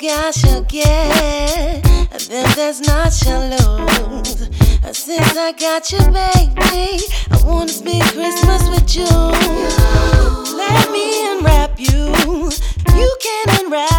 got your get, then there's not your lose. Since I got you, baby, I wanna spend Christmas with you. Let me unwrap you. You can unwrap